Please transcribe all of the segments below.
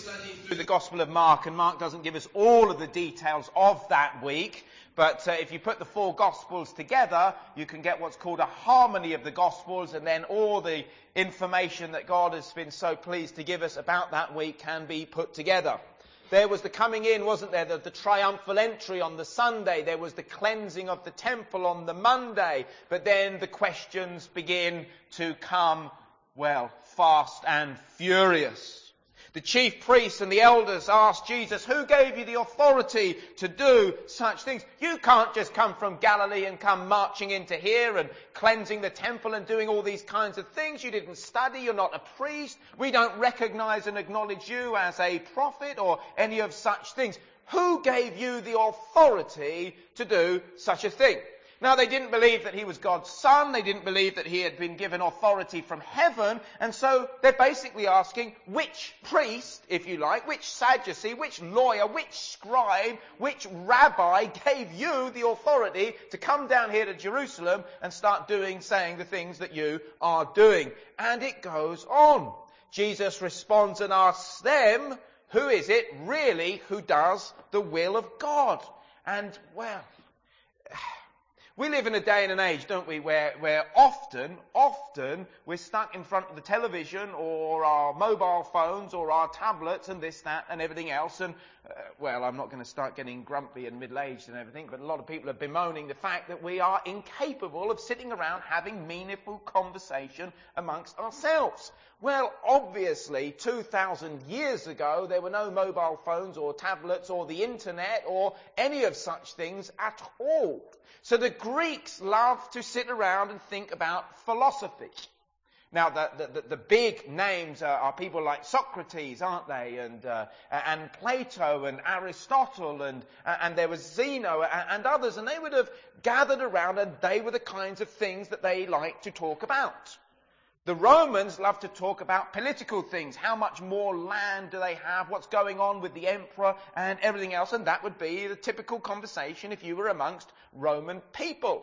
studying through the Gospel of Mark, and Mark doesn't give us all of the details of that week, but if you put the four Gospels together, you can get what's called a harmony of the Gospels, and then all the information that God has been so pleased to give us about that week can be put together. There was the coming in, wasn't there? The triumphal entry on the Sunday. There was the cleansing of the temple on the Monday. But then the questions begin to come, well, fast and furious. The chief priests and the elders asked Jesus, who gave you the authority to do such things? You can't just come from Galilee and come marching into here and cleansing the temple and doing all these kinds of things. You didn't study. You're not a priest. We don't recognize and acknowledge you as a prophet or any of such things. Who gave you the authority to do such a thing? Now, they didn't believe that he was God's son. They didn't believe that he had been given authority from heaven. And so they're basically asking which priest, if you like, which Sadducee, which lawyer, which scribe, which rabbi gave you the authority to come down here to Jerusalem and start saying the things that you are doing. And it goes on. Jesus responds and asks them, who is it really who does the will of God? And, well, we live in a day and an age, don't we, where often we're stuck in front of the television or our mobile phones or our tablets and this, that and everything else. And, well, I'm not going to start getting grumpy and middle-aged and everything, but a lot of people are bemoaning the fact that we are incapable of sitting around having meaningful conversation amongst ourselves. Well, obviously, 2,000 years ago, there were no mobile phones or tablets or the internet or any of such things at all. So the Greeks loved to sit around and think about philosophy. Now, the big names are people like Socrates, aren't they? And Plato and Aristotle and there was Zeno and others. And they would have gathered around and they were the kinds of things that they liked to talk about. The Romans loved to talk about political things. How much more land do they have? What's going on with the emperor and everything else? And that would be the typical conversation if you were amongst Roman people.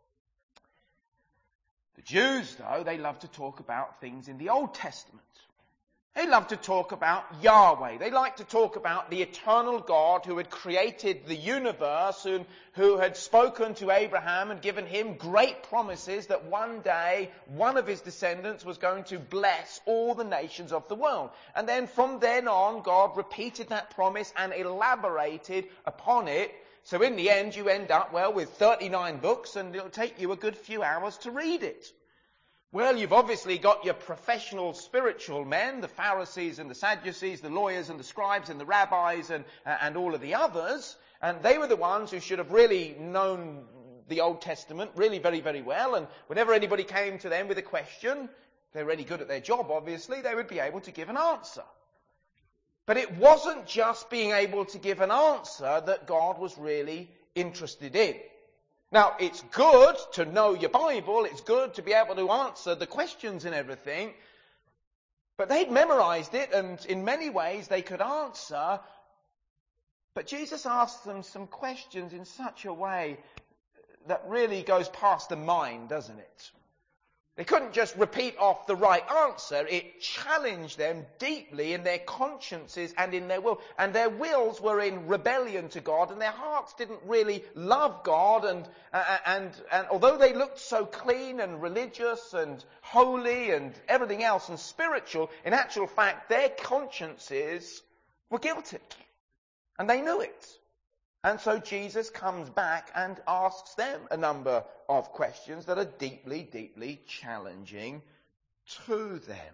The Jews, though, they love to talk about things in the Old Testament. They love to talk about Yahweh. They like to talk about the eternal God who had created the universe and who had spoken to Abraham and given him great promises that one day one of his descendants was going to bless all the nations of the world. And then from then on, God repeated that promise and elaborated upon it. So in the end, you end up, well, with 39 books, and it'll take you a good few hours to read it. Well, you've obviously got your professional spiritual men, the Pharisees and the Sadducees, the lawyers and the scribes and the rabbis and all of the others. And they were the ones who should have really known the Old Testament really very, very well. And whenever anybody came to them with a question, they were really good at their job, obviously, they would be able to give an answer. But it wasn't just being able to give an answer that God was really interested in. Now, it's good to know your Bible, it's good to be able to answer the questions and everything, but they'd memorized it, and in many ways they could answer, but Jesus asked them some questions in such a way that really goes past the mind, doesn't it? They couldn't just repeat off the right answer. It challenged them deeply in their consciences and in their will. And their wills were in rebellion to God, and their hearts didn't really love God. And although they looked so clean and religious and holy and everything else and spiritual, in actual fact, their consciences were guilty. And they knew it. And so Jesus comes back and asks them a number of questions that are deeply, deeply challenging to them.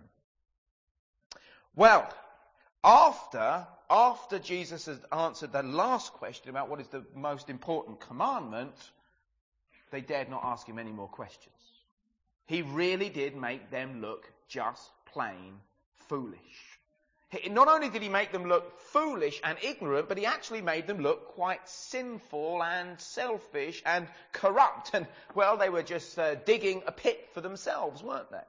Well, after Jesus has answered the last question about what is the most important commandment, they dared not ask him any more questions. He really did make them look just plain foolish. Not only did he make them look foolish and ignorant, but he actually made them look quite sinful and selfish and corrupt. And, well, they were just digging a pit for themselves, weren't they?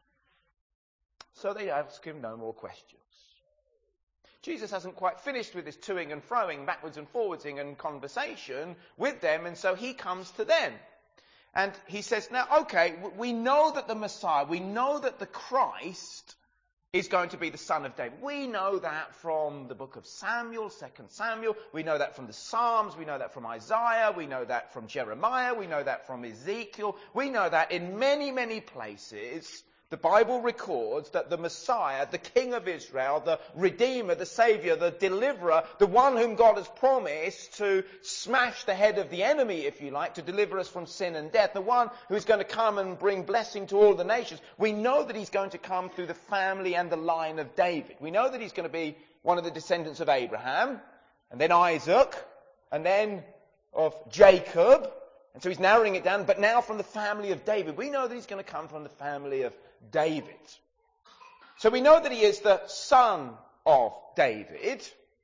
So they asked him no more questions. Jesus hasn't quite finished with his toing and froing, backwards and forwardsing and conversation with them, and so he comes to them. And he says, now, okay, we know that the Messiah, we know that the Christ is going to be the son of David. We know that from the book of Samuel, 2 Samuel. We know that from the Psalms. We know that from Isaiah. We know that from Jeremiah. We know that from Ezekiel. We know that in many, many places, the Bible records that the Messiah, the King of Israel, the Redeemer, the Saviour, the Deliverer, the one whom God has promised to smash the head of the enemy, if you like, to deliver us from sin and death, the one who's going to come and bring blessing to all the nations, we know that he's going to come through the family and the line of David. We know that he's going to be one of the descendants of Abraham, and then Isaac, and then of Jacob. And so he's narrowing it down, but now from the family of David. We know that he's going to come from the family of David. So we know that he is the son of David.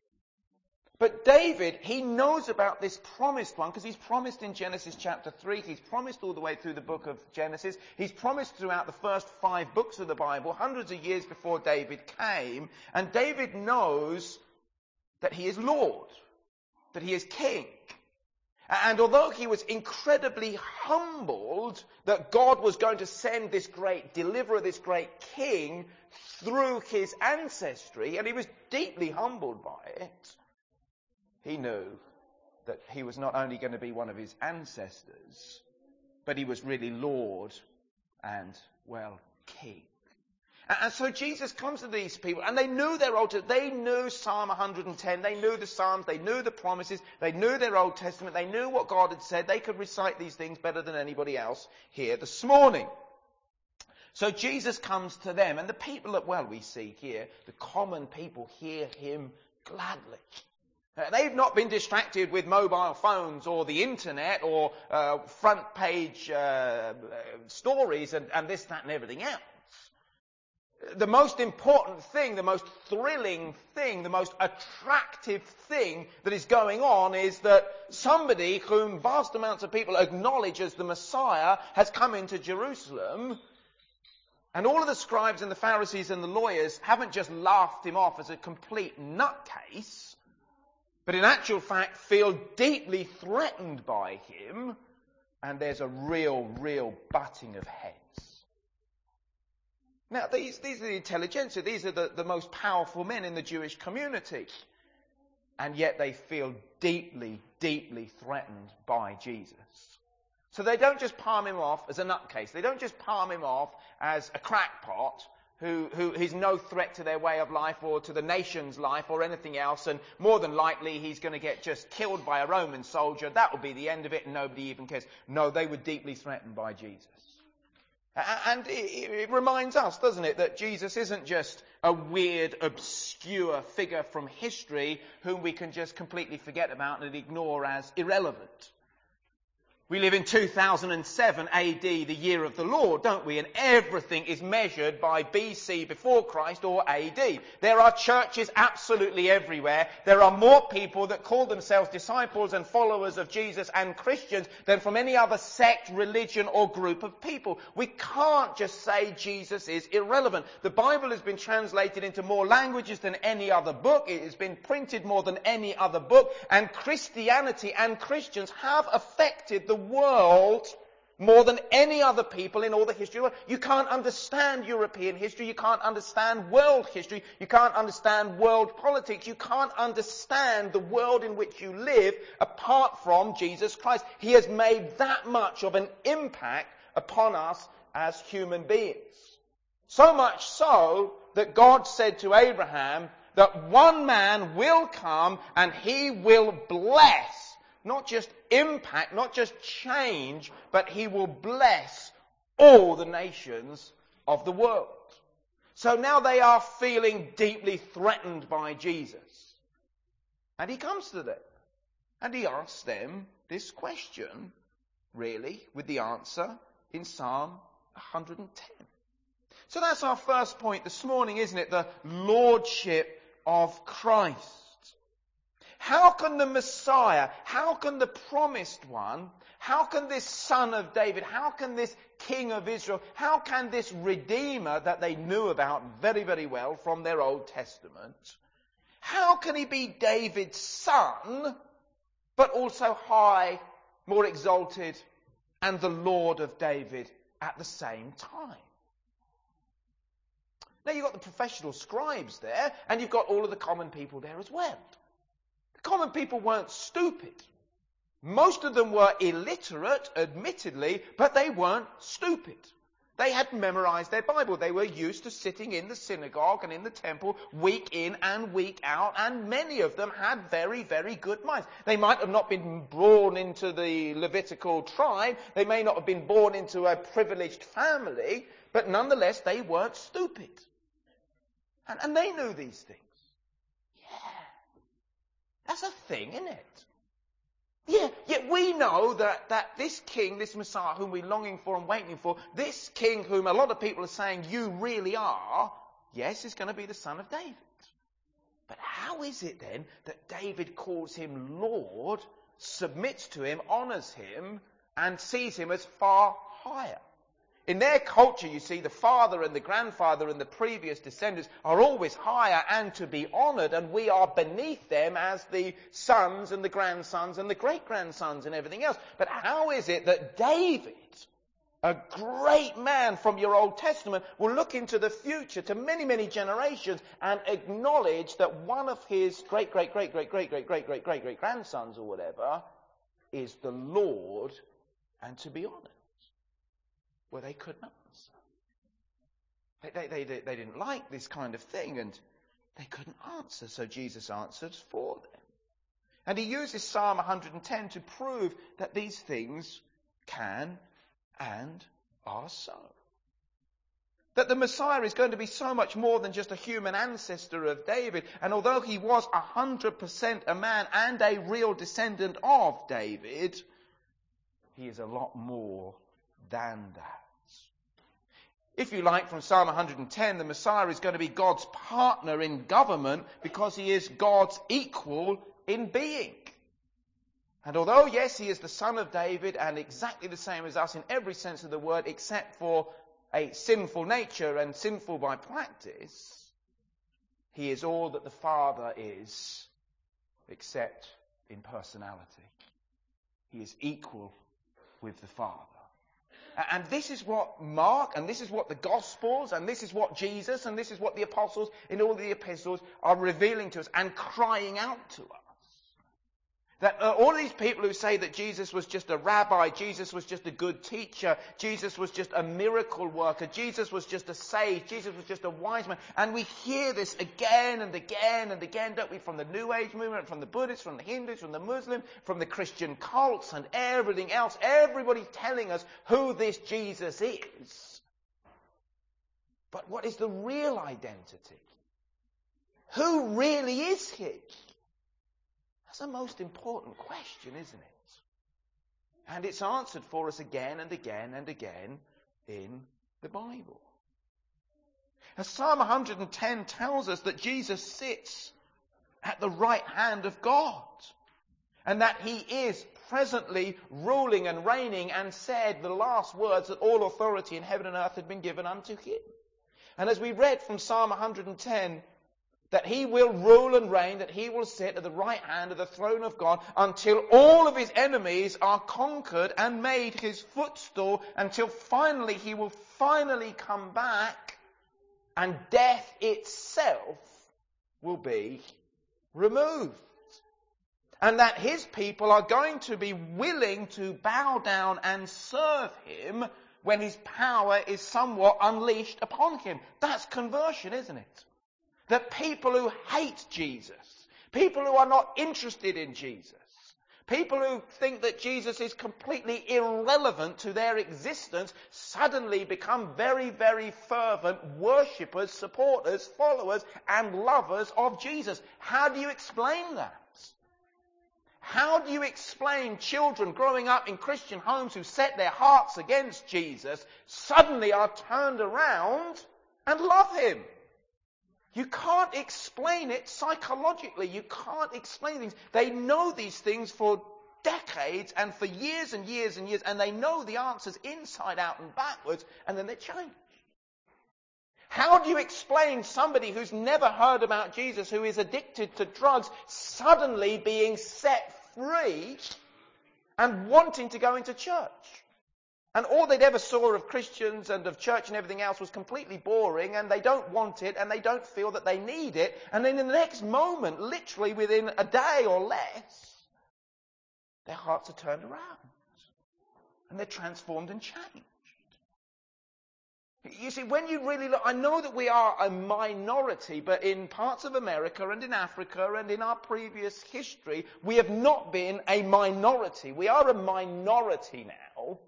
But David, he knows about this promised one because he's promised in Genesis chapter 3. He's promised all the way through the book of Genesis. He's promised throughout the first 5 books of the Bible, hundreds of years before David came. And David knows that he is Lord, that he is king. And although he was incredibly humbled that God was going to send this great deliverer, this great king, through his ancestry, and he was deeply humbled by it, he knew that he was not only going to be one of his ancestors, but he was really Lord and, well, king. And so Jesus comes to these people, and they knew their Old Testament. They knew Psalm 110. They knew the Psalms. They knew the promises. They knew their Old Testament. They knew what God had said. They could recite these things better than anybody else here this morning. So Jesus comes to them, and the people that, well, we see here, the common people hear him gladly. They've not been distracted with mobile phones or the internet or front page stories and this, that, and everything else. The most important thing, the most thrilling thing, the most attractive thing that is going on is that somebody whom vast amounts of people acknowledge as the Messiah has come into Jerusalem, and all of the scribes and the Pharisees and the lawyers haven't just laughed him off as a complete nutcase, but in actual fact feel deeply threatened by him, and there's a real butting of heads. Now, these are the intelligentsia. These are the most powerful men in the Jewish community. And yet they feel deeply threatened by Jesus. So they don't just palm him off as a nutcase. They don't just palm him off as a crackpot who is no threat to their way of life or to the nation's life or anything else. And more than likely he's going to get just killed by a Roman soldier. That will be the end of it and nobody even cares. No, they were deeply threatened by Jesus. And it reminds us, doesn't it, that Jesus isn't just a weird, obscure figure from history whom we can just completely forget about and ignore as irrelevant. We live in 2007 AD, the year of the Lord, don't we? And everything is measured by BC, before Christ, or AD. There are churches absolutely everywhere. There are more people that call themselves disciples and followers of Jesus and Christians than from any other sect, religion, or group of people. We can't just say Jesus is irrelevant. The Bible has been translated into more languages than any other book. It has been printed more than any other book. And Christianity and Christians have affected the world more than any other people in all the history of the world. You can't understand European history. You can't understand world history. You can't understand world politics. You can't understand the world in which you live apart from Jesus Christ. He has made that much of an impact upon us as human beings. So much so that God said to Abraham that one man will come and he will bless, not just impact, not just change, but he will bless all the nations of the world. So now they are feeling deeply threatened by Jesus. And he comes to them. And he asks them this question, really, with the answer in Psalm 110. So that's our first point this morning, isn't it? The Lordship of Christ. How can the Messiah, how can the promised one, how can this son of David, how can this king of Israel, how can this Redeemer that they knew about very well from their Old Testament, how can he be David's son, but also high, more exalted, and the Lord of David at the same time? Now you've got the professional scribes there, and you've got all of the common people there as well. The common people weren't stupid. Most of them were illiterate, admittedly, but they weren't stupid. They had memorized their Bible. They were used to sitting in the synagogue and in the temple week in and week out, and many of them had very, very good minds. They might have not been born into the Levitical tribe. They may not have been born into a privileged family, but nonetheless, they weren't stupid. And they knew these things. Yeah. That's a thing, isn't it? Yeah, yet we know that this king, this Messiah whom we're longing for and waiting for, this king whom a lot of people are saying you really are, yes, is going to be the son of David. But how is it then that David calls him Lord, submits to him, honours him, and sees him as far higher? In their culture, you see, the father and the grandfather and the previous descendants are always higher and to be honoured, and we are beneath them as the sons and the grandsons and the great-grandsons and everything else. But how is it that David, a great man from your Old Testament, will look into the future to many, many generations and acknowledge that one of his great-great-great-great-great-great-great-great-great-grandsons or whatever is the Lord and to be honoured? Well, they couldn't answer. They didn't like this kind of thing, and they couldn't answer, so Jesus answered for them. And he uses Psalm 110 to prove that these things can and are so. That the Messiah is going to be so much more than just a human ancestor of David, and although he was 100% a man and a real descendant of David, he is a lot more than that. If you like, from Psalm 110, the Messiah is going to be God's partner in government because he is God's equal in being. And although, yes, he is the son of David and exactly the same as us in every sense of the word except for a sinful nature and sinful by practice, he is all that the Father is except in personality. He is equal with the Father. And this is what Mark, and this is what the Gospels, and this is what Jesus, and this is what the Apostles in all the epistles are revealing to us and crying out to us. That all of these people who say that Jesus was just a rabbi, Jesus was just a good teacher, Jesus was just a miracle worker, Jesus was just a sage, Jesus was just a wise man. And we hear this again and again and again, don't we, from the New Age movement, from the Buddhists, from the Hindus, from the Muslims, from the Christian cults and everything else. Everybody's telling us who this Jesus is. But what is the real identity? Who really is he? That's the most important question, isn't it? And it's answered for us again and again and again in the Bible. As Psalm 110 tells us that Jesus sits at the right hand of God and that he is presently ruling and reigning and said the last words that all authority in heaven and earth had been given unto him. And as we read from Psalm 110, that he will rule and reign, that he will sit at the right hand of the throne of God until all of his enemies are conquered and made his footstool, until finally he will finally come back and death itself will be removed. And that his people are going to be willing to bow down and serve him when his power is somewhat unleashed upon him. That's conversion, isn't it? That people who hate Jesus, people who are not interested in Jesus, people who think that Jesus is completely irrelevant to their existence, suddenly become very, very fervent worshippers, supporters, followers, and lovers of Jesus. How do you explain that? How do you explain children growing up in Christian homes who set their hearts against Jesus, suddenly are turned around and love him? You can't explain it psychologically. You can't explain things. They know these things for decades and for years and years and years, and they know the answers inside out and backwards, and then they change. How do you explain somebody who's never heard about Jesus, who is addicted to drugs, suddenly being set free and wanting to go into church? And all they'd ever saw of Christians and of church and everything else was completely boring, and they don't want it, and they don't feel that they need it. And then in the next moment, literally within a day or less, their hearts are turned around. And they're transformed and changed. You see, when you really look, I know that we are a minority, but in parts of America and in Africa and in our previous history, we have not been a minority. We are a minority now.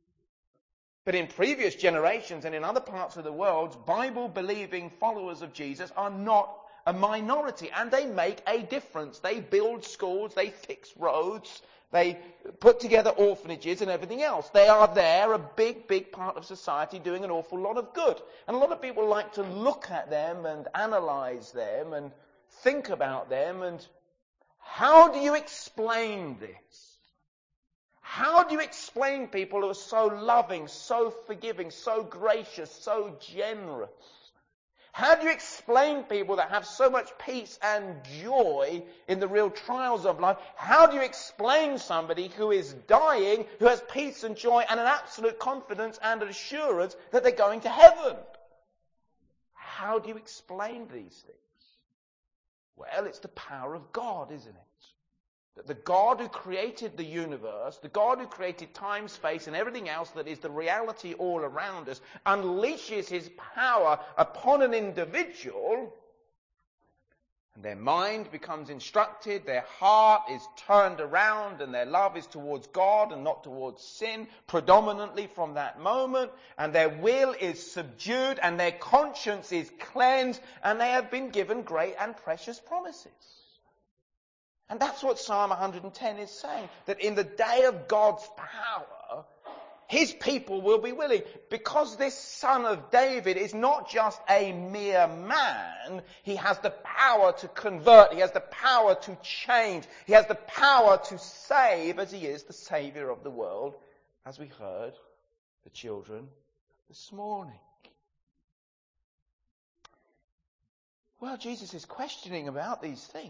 But in previous generations and in other parts of the world, Bible-believing followers of Jesus are not a minority, and they make a difference. They build schools, they fix roads, they put together orphanages and everything else. They are there, a big, big part of society, doing an awful lot of good. And a lot of people like to look at them and analyze them and think about them. And how do you explain this? How do you explain people who are so loving, so forgiving, so gracious, so generous? How do you explain people that have so much peace and joy in the real trials of life? How do you explain somebody who is dying, who has peace and joy and an absolute confidence and an assurance that they're going to heaven? How do you explain these things? Well, it's the power of God, isn't it? That the God who created the universe, the God who created time, space, and everything else that is the reality all around us, unleashes his power upon an individual, and their mind becomes instructed, their heart is turned around, and their love is towards God and not towards sin, predominantly from that moment, and their will is subdued, and their conscience is cleansed, and they have been given great and precious promises. And that's what Psalm 110 is saying, that in the day of God's power, his people will be willing. Because this son of David is not just a mere man, he has the power to convert, he has the power to change, he has the power to save, as he is the Saviour of the world, as we heard the children this morning. Well, Jesus is questioning about these things.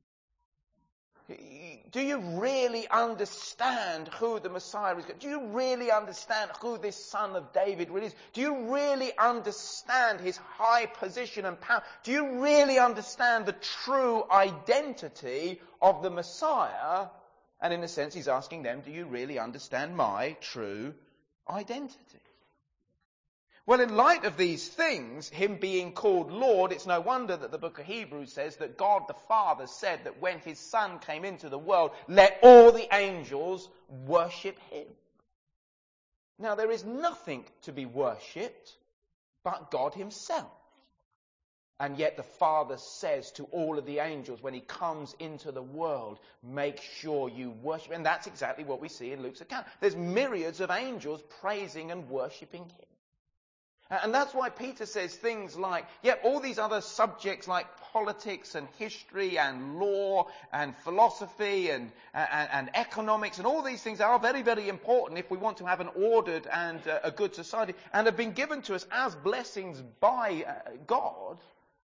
Do you really understand who the Messiah is? Do you really understand who this son of David really is? Do you really understand his high position and power? Do you really understand the true identity of the Messiah? And in a sense, he's asking them, do you really understand my true identity? Well, in light of these things, him being called Lord, it's no wonder that the book of Hebrews says that God the Father said that when his Son came into the world, let all the angels worship him. Now, there is nothing to be worshipped but God himself. And yet the Father says to all of the angels when he comes into the world, make sure you worship. And that's exactly what we see in Luke's account. There's myriads of angels praising and worshipping him. And that's why Peter says things like, all these other subjects like politics and history and law and philosophy and economics and all these things are very, very important if we want to have an ordered and a good society and have been given to us as blessings by God.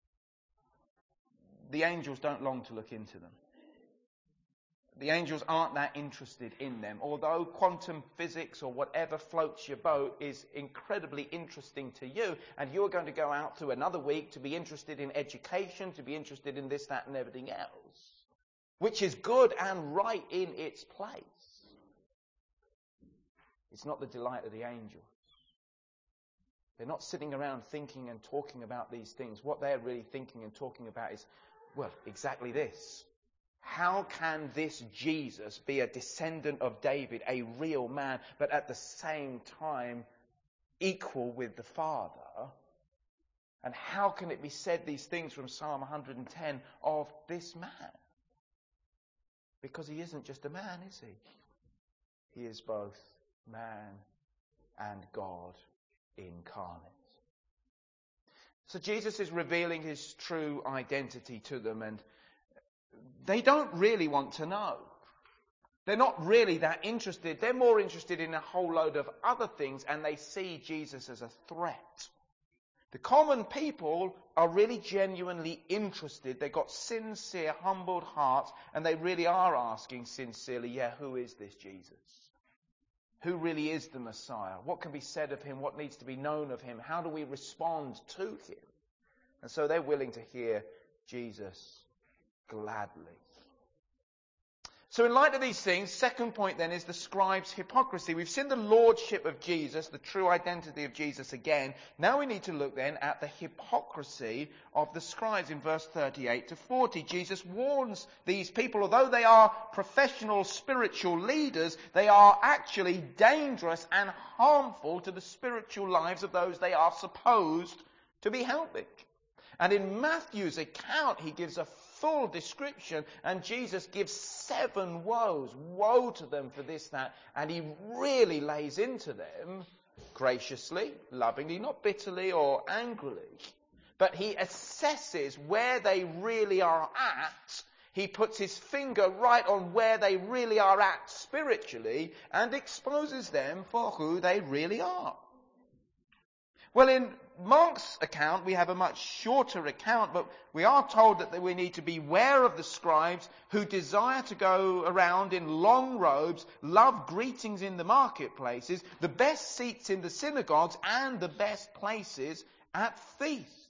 The angels don't long to look into them. The angels aren't that interested in them. Although quantum physics or whatever floats your boat is incredibly interesting to you, and you're going to go out through another week to be interested in education, to be interested in this, that, and everything else, which is good and right in its place. It's not the delight of the angels. They're not sitting around thinking and talking about these things. What they're really thinking and talking about is, well, exactly this. How can this Jesus be a descendant of David, a real man, but at the same time equal with the Father? And how can it be said these things from Psalm 110 of this man? Because he isn't just a man, is he? He is both man and God incarnate. So Jesus is revealing his true identity to them, and they don't really want to know. They're not really that interested. They're more interested in a whole load of other things, and they see Jesus as a threat. The common people are really genuinely interested. They've got sincere, humbled hearts, and they really are asking sincerely, who is this Jesus? Who really is the Messiah? What can be said of him? What needs to be known of him? How do we respond to him? And so they're willing to hear Jesus gladly. So in light of these things, second point then is the scribes' hypocrisy. We've seen the lordship of Jesus, the true identity of Jesus again. Now we need to look then at the hypocrisy of the scribes in verse 38 to 40. Jesus warns these people, although they are professional spiritual leaders, they are actually dangerous and harmful to the spiritual lives of those they are supposed to be helping. And in Matthew's account, he gives a full description, and Jesus gives 7 woes. Woe to them for this, that, and he really lays into them graciously, lovingly, not bitterly or angrily. But he assesses where they really are at. He puts his finger right on where they really are at spiritually and exposes them for who they really are. Well, in Mark's account, we have a much shorter account, but we are told that we need to beware of the scribes who desire to go around in long robes, love greetings in the marketplaces, the best seats in the synagogues, and the best places at feasts.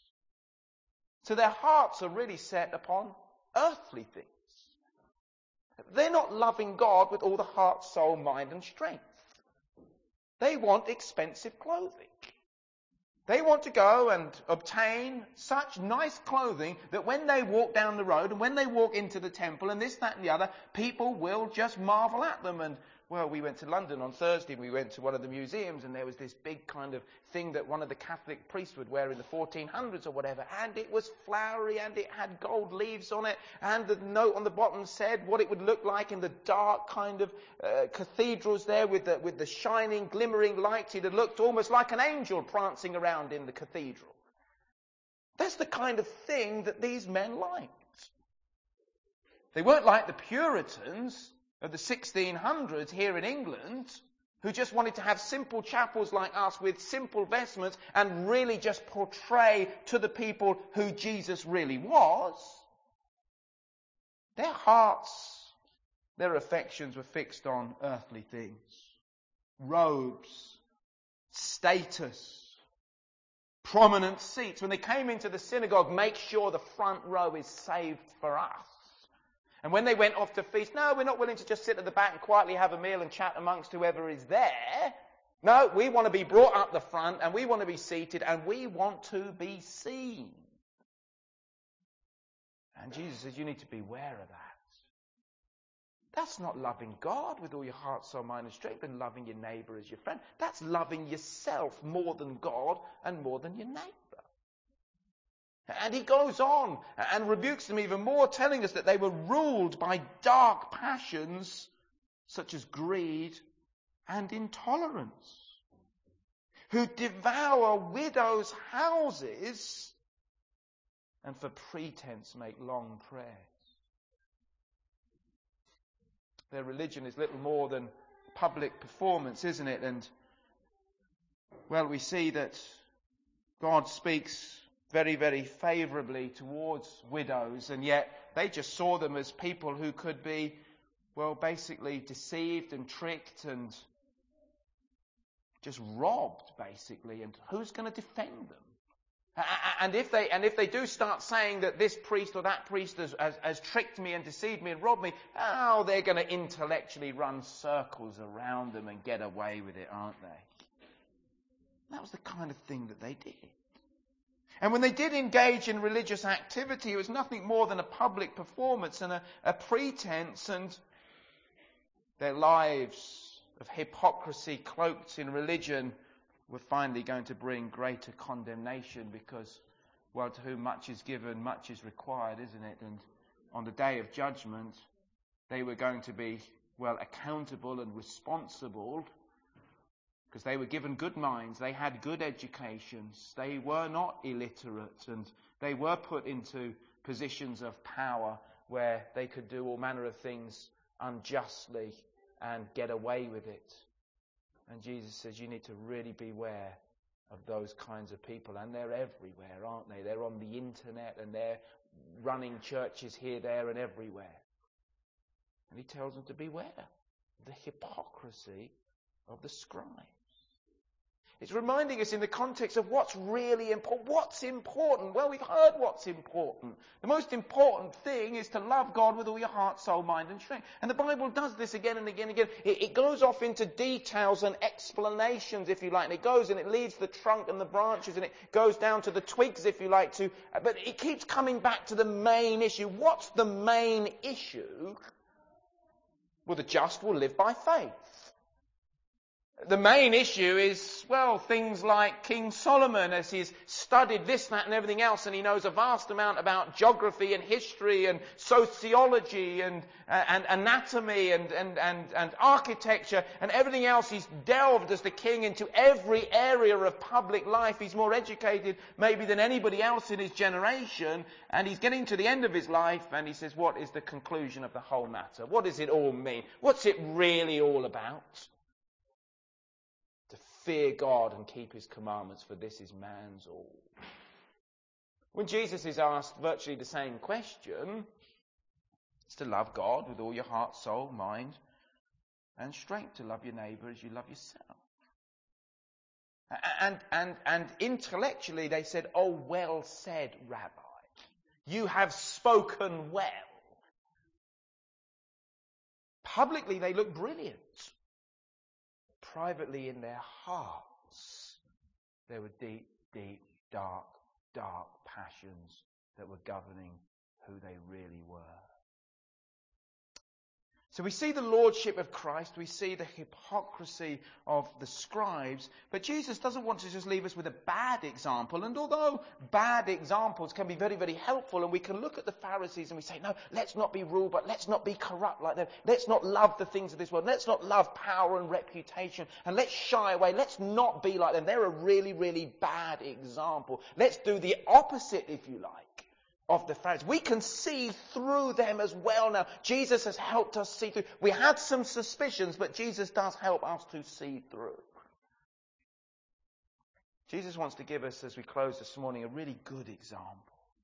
So their hearts are really set upon earthly things. They're not loving God with all the heart, soul, mind, and strength. They want expensive clothing. They want to go and obtain such nice clothing that when they walk down the road and when they walk into the temple and this, that and the other, people will just marvel at them. And, well, we went to London on Thursday and we went to one of the museums and there was this big kind of thing that one of the Catholic priests would wear in the 1400s or whatever. And it was flowery and it had gold leaves on it. And the note on the bottom said what it would look like in the dark kind of cathedrals there with the shining, glimmering lights. It had looked almost like an angel prancing around in the cathedral. That's the kind of thing that these men liked. They weren't like the Puritans of the 1600s here in England, who just wanted to have simple chapels like us with simple vestments and really just portray to the people who Jesus really was. Their hearts, their affections were fixed on earthly things. Robes, status, prominent seats. When they came into the synagogue, make sure the front row is saved for us. And when they went off to feast, no, we're not willing to just sit at the back and quietly have a meal and chat amongst whoever is there. No, we want to be brought up the front and we want to be seated and we want to be seen. And Jesus says you need to beware of that. That's not loving God with all your heart, soul, mind and strength and loving your neighbour as your friend. That's loving yourself more than God and more than your neighbour. And he goes on and rebukes them even more, telling us that they were ruled by dark passions such as greed and intolerance, who devour widows' houses and for pretense make long prayers. Their religion is little more than public performance, isn't it? And, well, we see that God speaks very, very favourably towards widows, and yet they just saw them as people who could be, well, basically deceived and tricked and just robbed, basically. And who's going to defend them? And if they do start saying that this priest or that priest has tricked me and deceived me and robbed me, they're going to intellectually run circles around them and get away with it, aren't they? That was the kind of thing that they did. And when they did engage in religious activity, it was nothing more than a public performance and a pretense, and their lives of hypocrisy cloaked in religion were finally going to bring greater condemnation because, well, to whom much is given, much is required, isn't it? And on the day of judgment, they were going to be, well, accountable and responsible because they were given good minds, they had good educations, they were not illiterate, and they were put into positions of power where they could do all manner of things unjustly and get away with it. And Jesus says you need to really beware of those kinds of people. And they're everywhere, aren't they? They're on the internet and they're running churches here, there and everywhere. And he tells them to beware of the hypocrisy of the scribes. It's reminding us in the context of what's really important. What's important? Well, we've heard what's important. The most important thing is to love God with all your heart, soul, mind and strength. And the Bible does this again and again and again. It goes off into details and explanations, if you like. And it goes and it leaves the trunk and the branches and it goes down to the twigs, if you like to. But it keeps coming back to the main issue. What's the main issue? Well, the just will live by faith. The main issue is, well, things like King Solomon, as he's studied this, that and everything else, and he knows a vast amount about geography and history and sociology and anatomy and architecture and everything else. He's delved as the king into every area of public life. He's more educated maybe than anybody else in his generation, and he's getting to the end of his life and he says, what is the conclusion of the whole matter? What does it all mean? What's it really all about? To fear God and keep his commandments, for this is man's all. When Jesus is asked virtually the same question, it's to love God with all your heart, soul, mind and strength, to love your neighbour as you love yourself. And intellectually they said, oh, well said, Rabbi. You have spoken well. Publicly they look brilliant. Privately in their hearts, there were deep, deep, dark, dark passions that were governing who they really were. So we see the lordship of Christ, we see the hypocrisy of the scribes, but Jesus doesn't want to just leave us with a bad example. And although bad examples can be very, very helpful, and we can look at the Pharisees and we say, no, let's not be rude, but let's not be corrupt like them. Let's not love the things of this world. Let's not love power and reputation, and let's shy away. Let's not be like them. They're a really, really bad example. Let's do the opposite, if you like, of the Pharisees. We can see through them as well now. Jesus has helped us see through. We had some suspicions, but Jesus does help us to see through. Jesus wants to give us, as we close this morning, a really good example.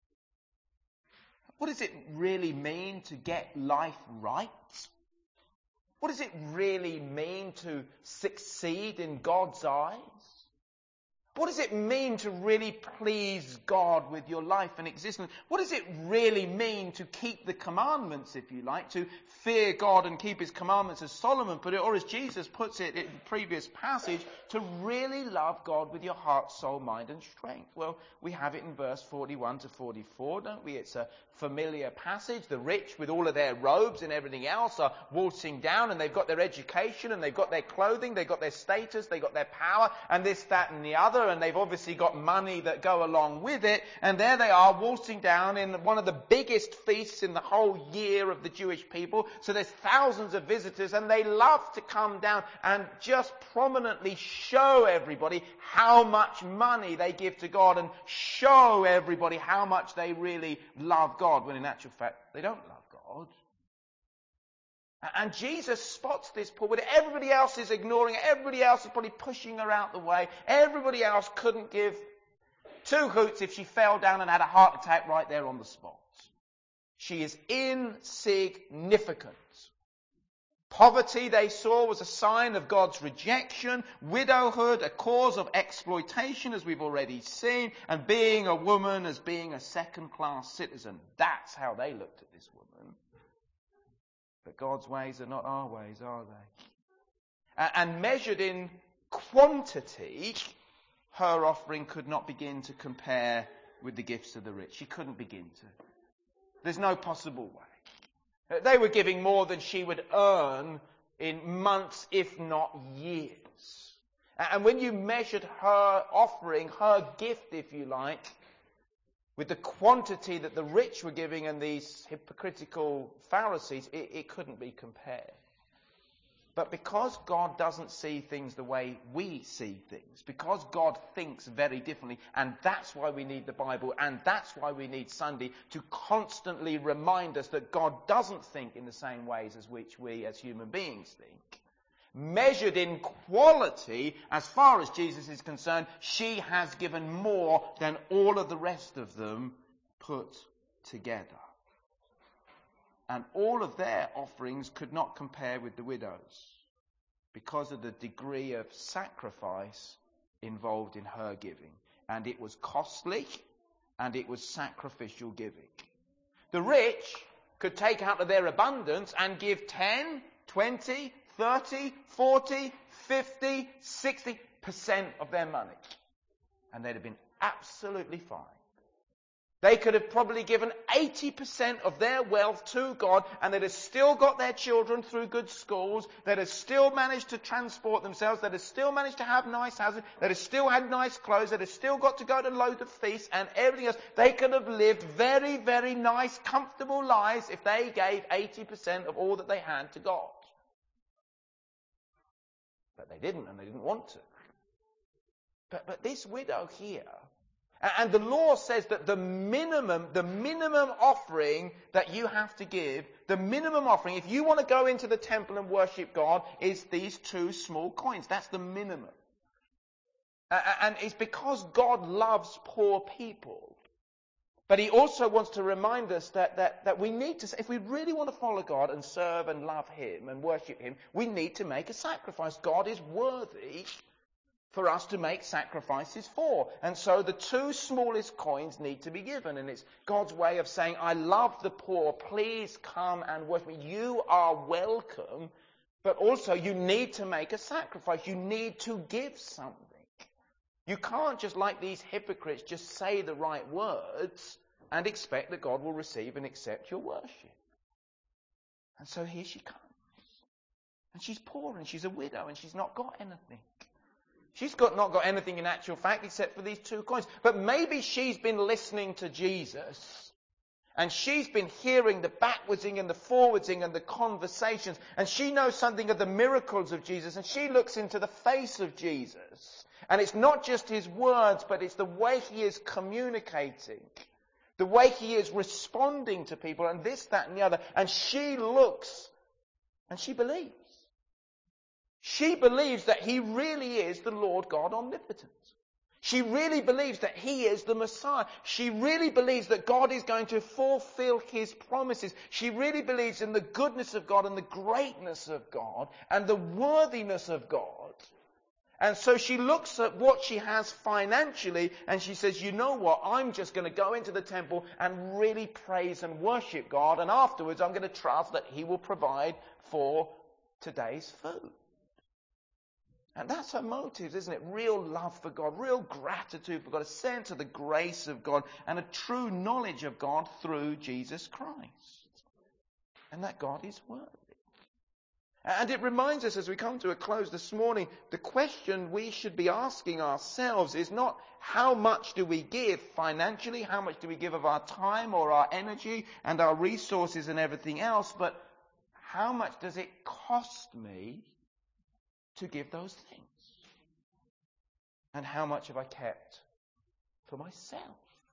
What does it really mean to get life right? What does it really mean to succeed in God's eyes? What does it mean to really please God with your life and existence? What does it really mean to keep the commandments, if you like, to fear God and keep his commandments, as Solomon put it, or as Jesus puts it in the previous passage, to really love God with your heart, soul, mind and strength? Well, we have it in verse 41 to 44, don't we? It's a familiar passage. The rich, with all of their robes and everything else, are waltzing down, and they've got their education, and they've got their clothing, they've got their status, they've got their power, and this, that and the other, and they've obviously got money that go along with it, and there they are waltzing down in one of the biggest feasts in the whole year of the Jewish people. So there's thousands of visitors, and they love to come down and just prominently show everybody how much money they give to God, and show everybody how much they really love God, when in actual fact they don't love God. And Jesus spots this poor widow. Everybody else is ignoring it. Everybody else is probably pushing her out the way. Everybody else couldn't give two hoots if she fell down and had a heart attack right there on the spot. She is insignificant. Poverty, they saw, was a sign of God's rejection. Widowhood, a cause of exploitation, as we've already seen. And being a woman as being a second-class citizen. That's how they looked at this woman. But God's ways are not our ways, are they? And measured in quantity, her offering could not begin to compare with the gifts of the rich. She couldn't begin to. There's no possible way. They were giving more than she would earn in months, if not years. And when you measured her offering, her gift, if you like, with the quantity that the rich were giving and these hypocritical Pharisees, it couldn't be compared. But because God doesn't see things the way we see things, because God thinks very differently, and that's why we need the Bible, and that's why we need Sunday, to constantly remind us that God doesn't think in the same ways as which we as human beings think. Measured in quality, as far as Jesus is concerned, she has given more than all of the rest of them put together. And all of their offerings could not compare with the widow's. because of the degree of sacrifice involved in her giving. And it was costly, and it was sacrificial giving. The rich could take out of their abundance and give 10, 20, 30, 40, 50, 60% of their money. And they'd have been absolutely fine. They could have probably given 80% of their wealth to God, and they'd have still got their children through good schools. They'd have still managed to transport themselves. They'd have still managed to have nice houses. They'd have still had nice clothes. They'd have still got to go to loads of feasts and everything else. They could have lived very, very nice, comfortable lives if they gave 80% of all that they had to God. But they didn't, and they didn't want to. But this widow here, and the law says that the minimum offering that you have to give, the minimum offering, if you want to go into the temple and worship God, is these 2 small coins. That's the minimum. And it's because God loves poor people. But he also wants to remind us that we need to, if we really want to follow God and serve and love him and worship him, we need to make a sacrifice. God is worthy for us to make sacrifices for. And so the 2 smallest coins need to be given. And it's God's way of saying, I love the poor. Please come and worship me. You are welcome. But also you need to make a sacrifice. You need to give something. You can't just, like these hypocrites, just say the right words and expect that God will receive and accept your worship. And so here she comes. And she's poor and she's a widow and she's not got anything. She's not got anything in actual fact except for these 2 coins. But maybe she's been listening to Jesus. And she's been hearing the backwardsing and the forwardsing and the conversations. And she knows something of the miracles of Jesus. And she looks into the face of Jesus. And it's not just his words, but it's the way he is communicating. The way he is responding to people and this, that and the other. And she looks and she believes. She believes that he really is the Lord God omnipotent. She really believes that he is the Messiah. She really believes that God is going to fulfill his promises. She really believes in the goodness of God and the greatness of God and the worthiness of God. And so she looks at what she has financially and she says, you know what, I'm just going to go into the temple and really praise and worship God. And afterwards I'm going to trust that he will provide for today's food. And that's her motives, isn't it? Real love for God, real gratitude for God, a sense of the grace of God, and a true knowledge of God through Jesus Christ. And that God is worthy. And it reminds us as we come to a close this morning, the question we should be asking ourselves is not how much do we give financially, how much do we give of our time or our energy and our resources and everything else, but how much does it cost me to give those things? And how much have I kept for myself?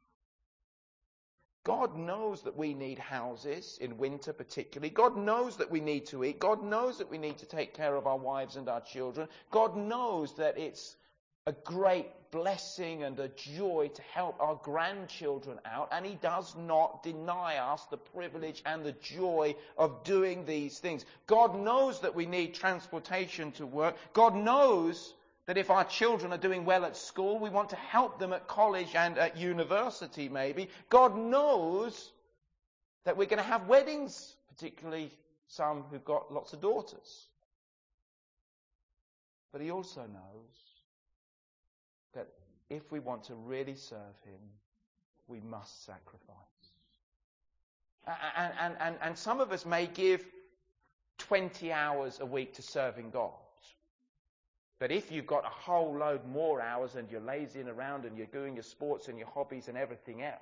God knows that we need houses in winter particularly. God knows that we need to eat. God knows that we need to take care of our wives and our children. God knows that it's a great blessing and a joy to help our grandchildren out. And he does not deny us the privilege and the joy of doing these things. God knows that we need transportation to work. God knows that if our children are doing well at school, we want to help them at college and at university maybe. God knows that we're going to have weddings, particularly some who've got lots of daughters. But he also knows that if we want to really serve him, we must sacrifice. And some of us may give 20 hours a week to serving God. But if you've got a whole load more hours and you're lazying around and you're doing your sports and your hobbies and everything else,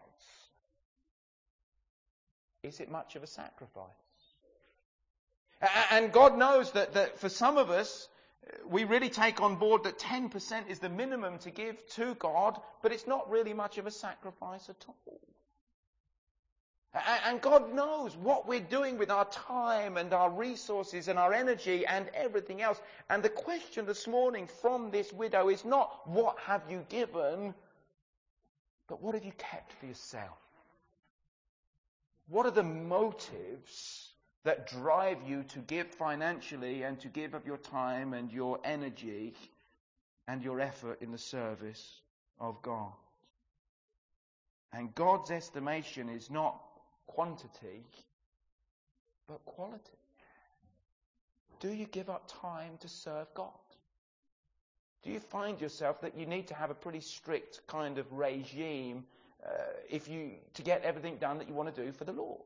is it much of a sacrifice? And God knows that for some of us, we really take on board that 10% is the minimum to give to God, but it's not really much of a sacrifice at all. And God knows what we're doing with our time and our resources and our energy and everything else. And the question this morning from this widow is not what have you given, but what have you kept for yourself? What are the motives that drive you to give financially and to give of your time and your energy and your effort in the service of God. And God's estimation is not quantity, but quality. Do you give up time to serve God? Do you find yourself that you need to have a pretty strict kind of regime to get everything done that you want to do for the Lord?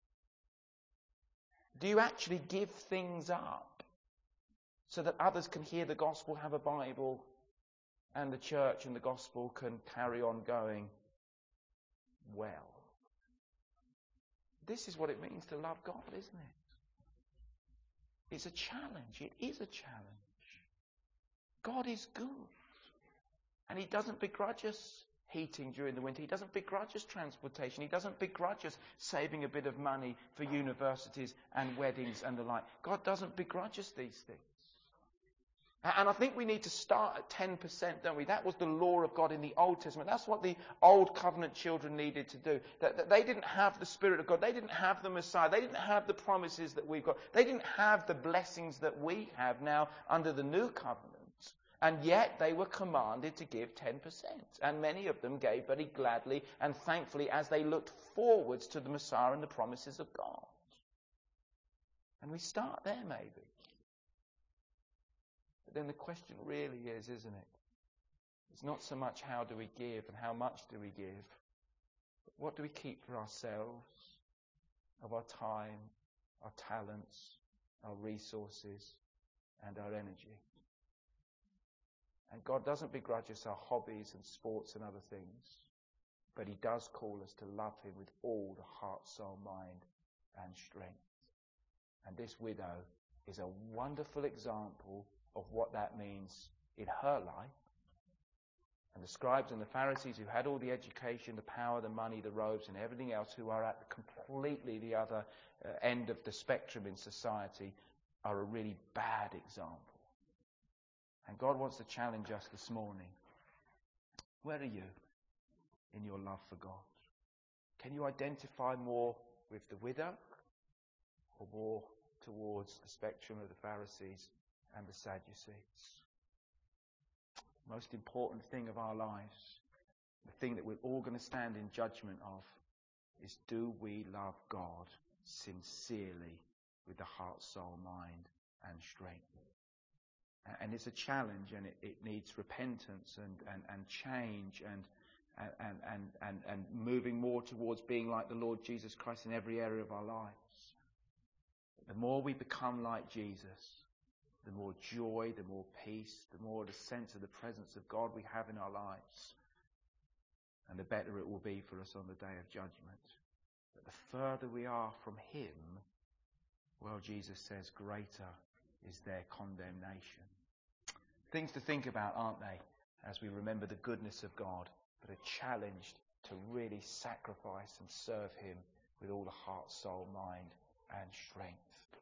Do you actually give things up so that others can hear the gospel, have a Bible, and the church and the gospel can carry on going well? This is what it means to love God, isn't it? It's a challenge. It is a challenge. God is good. And he doesn't begrudge us heating during the winter. He doesn't begrudge us transportation. He doesn't begrudge us saving a bit of money for universities and weddings and the like. God doesn't begrudge us these things. And I think we need to start at 10%, don't we? That was the law of God in the Old Testament. That's what the Old Covenant children needed to do. That they didn't have the Spirit of God. They didn't have the Messiah. They didn't have the promises that we've got. They didn't have the blessings that we have now under the New Covenant. And yet they were commanded to give 10%. And many of them gave very gladly and thankfully as they looked forwards to the Messiah and the promises of God. And we start there maybe. But then the question really is, isn't it? It's not so much how do we give and how much do we give, but what do we keep for ourselves of our time, our talents, our resources, and our energy. And God doesn't begrudge us our hobbies and sports and other things, but he does call us to love him with all the heart, soul, mind, and strength. And this widow is a wonderful example of what that means in her life. And the scribes and the Pharisees who had all the education, the power, the money, the robes, and everything else, who are at completely the other end of the spectrum in society, are a really bad example. And God wants to challenge us this morning. Where are you in your love for God? Can you identify more with the widow or more towards the spectrum of the Pharisees and the Sadducees? The most important thing of our lives, the thing that we're all going to stand in judgment of, is do we love God sincerely with the heart, soul, mind, and strength? And it's a challenge, and it needs repentance and change and moving more towards being like the Lord Jesus Christ in every area of our lives. The more we become like Jesus, the more joy, the more peace, the more the sense of the presence of God we have in our lives, and the better it will be for us on the day of judgment. But the further we are from him, well, Jesus says, greater is their condemnation. Things to think about, aren't they, as we remember the goodness of God, but are challenged to really sacrifice and serve him with all the heart, soul, mind, and strength.